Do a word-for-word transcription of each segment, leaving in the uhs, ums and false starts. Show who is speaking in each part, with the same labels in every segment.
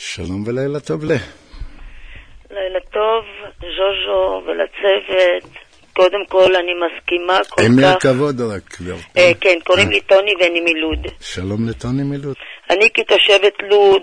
Speaker 1: שלום ולילה טוב לה.
Speaker 2: לילה טוב, ז'וז'ו ולצוות. קודם כל אני מסכימה כל כך.
Speaker 1: אין לי הכבוד רק.
Speaker 2: אה, כן, קוראים לי טוני ואני מלוד.
Speaker 1: שלום לטוני מלוד.
Speaker 2: אני כתושבת לוד,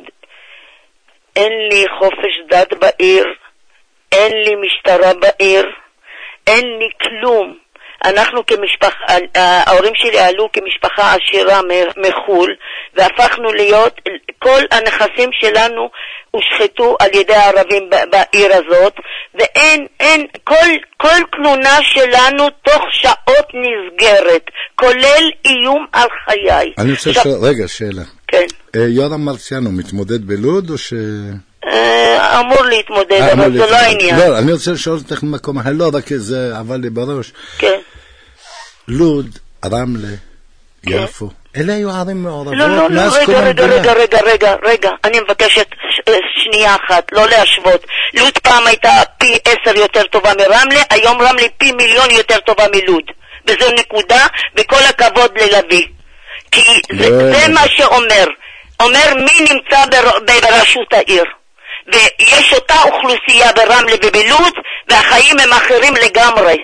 Speaker 2: אין לי חופש דת בעיר, אין לי משטרה בעיר, אין לי כלום. אנחנו כמשפחה, ההורים שלי עלו כמשפחה עשירה מחול, והפכנו להיות, כל הנכסים שלנו הושחתו על ידי הערבים בעיר הזאת, ואין, אין, כל, כל תלונה שלנו תוך שעות נסגרת, כולל איום על חיי.
Speaker 1: אני רוצה ש... רגע, שאלה.
Speaker 2: כן.
Speaker 1: יורם מרציאנו מתמודד בלוד או ש...
Speaker 2: אמור להתמודד, אבל זה לא העניין.
Speaker 1: לא, אני רוצה לשאול אותך ממקום, לא רק זה עבר לי בראש.
Speaker 2: כן.
Speaker 1: לוד, רמלה, יפו, אלה היו ערים מעורבות.
Speaker 2: לא, לא, לא, רגע, רגע, רגע, רגע, רגע, רגע, אני מבקשת שנייה אחת, לא להשוות. לוד פעם הייתה פי עשר יותר טובה מרמלה, היום רמלה פי מיליון יותר טובה מלוד. וזו נקודה, וכל הכבוד ללוי. כי זה מה שאומר. אומר מי נמצא בראשות העיר. ויש אותה אוכלוסייה ברמלה ובלוד, והחיים הם אחרים לגמרי.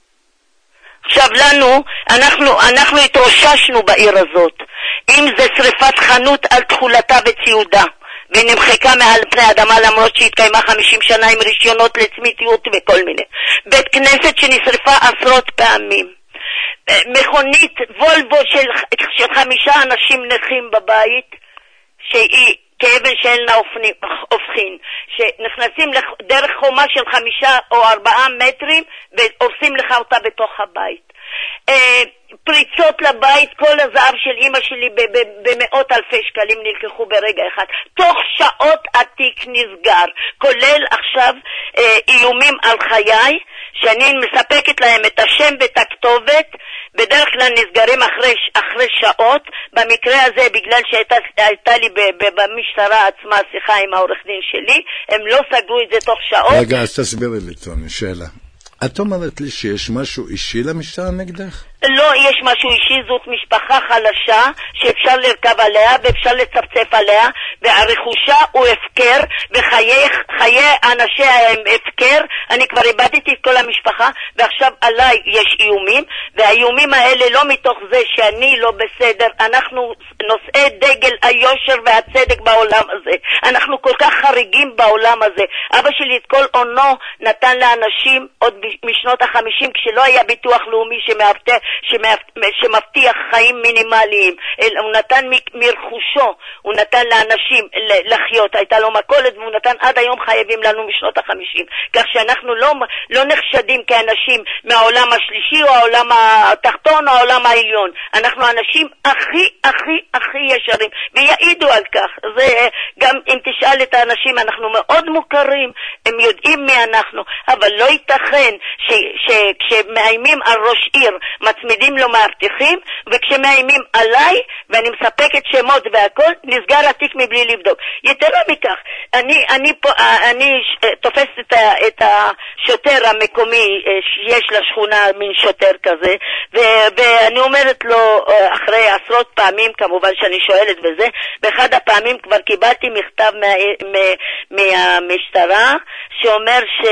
Speaker 2: עכשיו לנו, אנחנו, אנחנו התרוששנו בעיר הזאת. אם זה שריפת חנות על תכולתה וציודה, ונמחקה מעל פני אדמה למרות שהתקיימה חמישים שנה עם רישיונות לצמיתיות וכל מיני. בית כנסת שנשרפה עשרות פעמים. מכונית וולבו של, של חמישה אנשים נכים בבית, שהיא כאבן שאין לה הופכין, שנכנסים דרך חומה של חמישה או ארבעה מטרים ועושים לך אותה בתוך הבית. פריצות לבית, כל הזהב של אמא שלי במאות אלפי שקלים נלקחו ברגע אחד. תוך שעות התיק נסגר, כולל עכשיו איומים על חיי, שאני מספקת להם את השם ואת הכתובת, בדרך כלל נסגרים אחרי, אחרי שעות. במקרה הזה, בגלל שהייתה לי במשטרה עצמה שיחה עם העורך דין שלי, הם לא סגרו את זה תוך שעות.
Speaker 1: רגע, אז תסבירי לי, טוני, שאלה. את אומרת לי שיש משהו אישי למשטרה נגדך?
Speaker 2: לא, יש משהו אישי, זאת משפחה חלשה שאפשר לרכב עליה ואפשר לצפצף עליה, והרכושה הוא הפקר וחיי אנשיה הם הפקר. אני כבר איבדתי את כל המשפחה ועכשיו עליי יש איומים, והאיומים האלה לא מתוך זה שאני לא בסדר. אנחנו נושאי דגל היושר והצדק בעולם הזה, אנחנו כל כך חריגים בעולם הזה. אבא שלי את כל עונו נתן לאנשים עוד משנות החמישים, כשלא היה ביטוח לאומי שמאבטח שמבטיח חיים מינימליים. הוא נתן מרכושו, הוא נתן לאנשים לחיות, הייתה לו מקולת, והוא נתן עד היום חייבים לנו משנות החמישים, כך שאנחנו לא, לא נחשדים כאנשים מהעולם השלישי או העולם התחתון או העולם העליון. אנחנו אנשים הכי הכי הכי ישרים ויעידו על כך. זה גם אם תשאל את האנשים, אנחנו מאוד מוכרים, הם יודעים מי אנחנו, אבל לא ייתכן שכשמאיימים על ראש עיר מצמידים לו מאבטחים, וכשמאיימים עליי ואני מספקת שמות והכל, נסגר התיק מבלי לבדוק. יתרה מכך, אני, אני, פה, אני תופסת את, את השוטר המקומי שיש לשכונה, מין שוטר כזה, ו, ואני אומרת לו אחרי עשרות פעמים, כמובן שאני שואלת בזה, באחד הפעמים כבר קיבלתי מכתב מה, מה, מהמשטרה שאומר ש,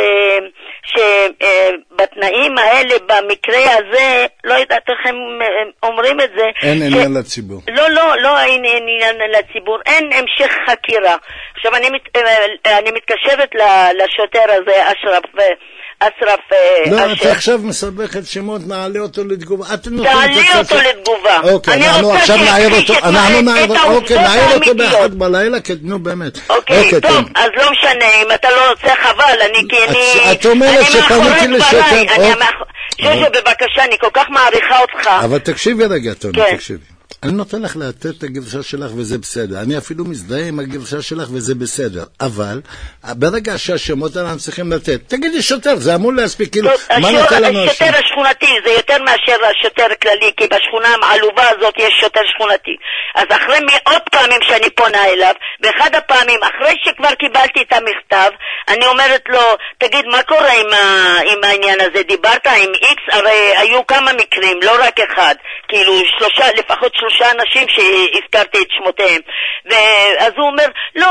Speaker 2: שבתנאים האלה במקרה הזה, לא יודעת איך הם אומרים את זה,
Speaker 1: אין עניין ש... לציבור.
Speaker 2: לא, לא, לא אין עניין לציבור, אין המשך חקירה. עכשיו אני, מת... אני מתקשרת לשוטר הזה, אשרף, אשרף...
Speaker 1: לא,
Speaker 2: אשר.
Speaker 1: אתה עכשיו מסבכת שמות, נעלה אותו לתגובה.
Speaker 2: תעלה אותו לתגובה.
Speaker 1: אוקיי, אנחנו עכשיו נעיר אותו, אנחנו נעיר אותו, אוקיי, נעיר אותו באחד בלילה, נו באמת.
Speaker 2: אוקיי, טוב, אז לא משנה, אם אתה לא רוצה חבל, אני כי אני...
Speaker 1: את אומרת שפניתי לשוטר...
Speaker 2: ז'וז'ו, בבקשה, אני כל כך מעריכה אותך.
Speaker 1: אבל תקשיבי רגע, טוני, תקשיבי. אני נותן לך לתת את הגרשה שלך וזה בסדר. אני אפילו מזדהה עם הגרשה שלך וזה בסדר. אבל ברגע שהשמות אנחנו צריכים לתת, תגידי שוטר, זה אמור להספיק, כאילו, מה נותן לנו השם?
Speaker 2: השוטר השכונתי זה יותר מאשר השוטר הכללי, כי בשכונה העלובה הזאת יש שוטר שכונתי. אז אחרי מאות פעמים שאני פונה אליו, באחד הפעמים, אחרי שכבר קיבלתי את המכתב, אני אומרת לו, תגיד, מה קורה עם, ה... עם העניין הזה? דיברת עם איקס? הרי היו כמה מקרים, לא רק אחד. כאילו, שלושה, לפחות שלושה אנשים שהזכרתי את שמותיהם. ואז הוא אומר, לא,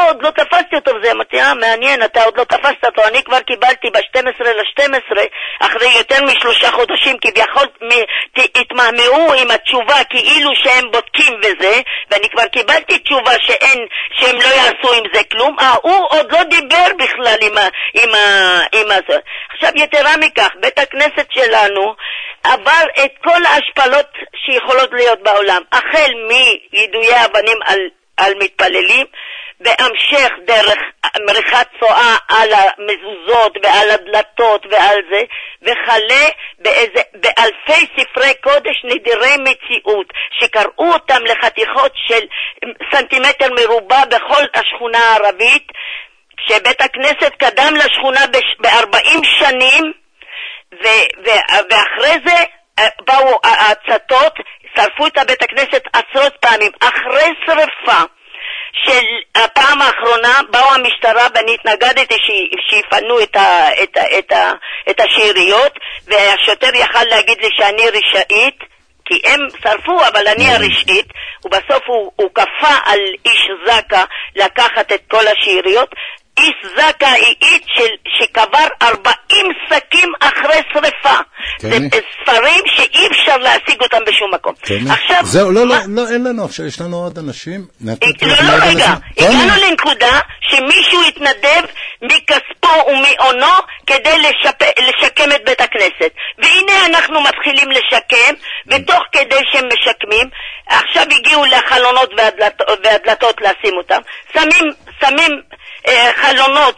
Speaker 2: עוד לא תפסתי אותו, וזה אמרתי, אה, מעניין, אתה עוד לא תפסת אותו, אני כבר קיבלתי ב-שתים עשרה לשתים עשרה, אחרי יותר משלושה חודשים, כביכול התמהמהו עם התשובה, כאילו שהם בודקים וזה, ואני כבר קיבלתי תשובה שאין, שהם לא יעשו עם זה כלום, אה, הוא עוד לא דיבר בכלל עם ה... עם ה... עם ה... עכשיו יתרה מכך, בית הכנסת שלנו עבר את כל ההשפלות שיכולות להיות בעולם, החל מידויי אבנים על, על מתפללים, בהמשך דרך מריחת צואה על המזוזות ועל הדלתות ועל זה, וחלה באיזה, באלפי ספרי קודש נדירי מציאות, שקראו אותם לחתיכות של סנטימטר מרובע בכל השכונה הערבית, שבית הכנסת קדם לשכונה ב-ארבעים שנים, ו- ו- ואחרי זה באו הצתות, שרפו את הבית הכנסת עשרות פעמים. אחרי שרפה של הפעם האחרונה באו המשטרה, ואני התנגדתי שיפנו את, ה- את, ה- את, ה- את השאריות, והשוטר יכל להגיד לי שאני רשאית, כי הם שרפו, אבל אני הרשאית, ובסוף הוא, הוא כפה על איש זקה לקחת את כל השאריות. איש זקה איט של, שקבר ארבעים שקים אחרי שריפה. זה ספרים שאי אפשר להשיג אותם בשום מקום.
Speaker 1: עכשיו, זהו, לא, לא, לא, אין לנו עכשיו, יש לנו עוד אנשים.
Speaker 2: לא, לא, רגע, הגענו לנקודה שמישהו יתנדב מכספו ומעונו כדי לשקם את בית הכנסת. והנה אנחנו מתחילים לשקם, ותוך כדי שהם משקמים, עכשיו הגיעו לחלונות והדלתות לשים אותם, שמים, שמים, חלונות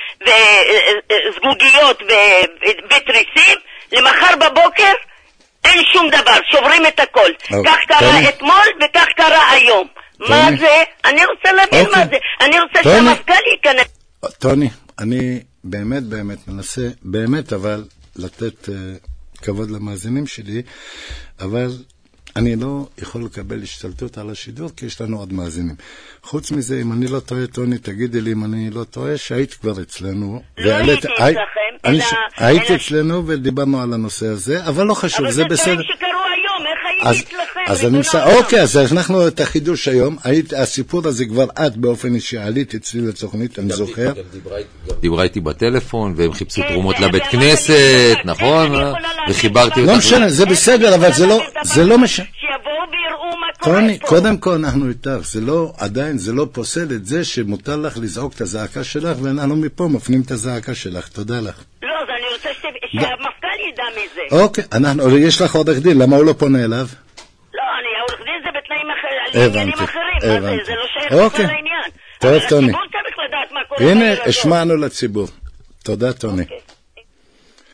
Speaker 2: וזגוגיות ותריסים, למחר בבוקר אין שום דבר, שוברים את הכל. כך קרה אתמול וכך קרה היום. מה זה? אני רוצה להבין מה זה. אני רוצה שהמפכ"ל ייכנס.
Speaker 1: טוני, אני באמת באמת מנסה, באמת אבל לתת כבוד למאזינים שלי, אבל אני לא יכול לקבל השתלטות על השידור, כי יש לנו עוד מאזינים. חוץ מזה, אם אני לא טועה, טוני, תגידי לי אם אני לא טועה, שהיית כבר אצלנו.
Speaker 2: לא הייתי אצלכם,
Speaker 1: היית אצלנו ודיברנו על הנושא הזה, אבל לא חשוב, זה בסדר.
Speaker 2: אבל זה דברים שקרו היום, איך הייתי אצלכם?
Speaker 1: אז אני מסע, אוקיי, אז אנחנו את החידוש היום, הסיפור הזה כבר את באופן אישי, עלית אצלי לתוכנית, אני זוכר.
Speaker 3: דיברה איתי בטלפון, והם חיפשו תרומות לבית כנסת, נכון? וחיברתי אותך.
Speaker 1: לא משנה, זה בסדר, אבל זה לא משנה.
Speaker 2: שיבואו ויראו מה קורה פה.
Speaker 1: טוני, קודם כל אנחנו איתך, זה לא, עדיין זה לא פוסל את זה שמותר לך לזעוק את הזעקה שלך, ואנחנו מפה מפנים את הזעקה שלך. תודה לך.
Speaker 2: לא, אז אני רוצה שהמפכ"ל ידע מזה.
Speaker 1: אוקיי, אנחנו, יש לך עורך דין, למה הוא לא פונה אליו?
Speaker 2: לא, אני, העורך דין זה בתנאים אחרים, אחרים, זה לא שייך לכל העניין.
Speaker 1: טוב, טוני.
Speaker 2: הציבור צריך לדעת מה קורה.
Speaker 1: הנה, השמענו לציבור. תודה, טוני.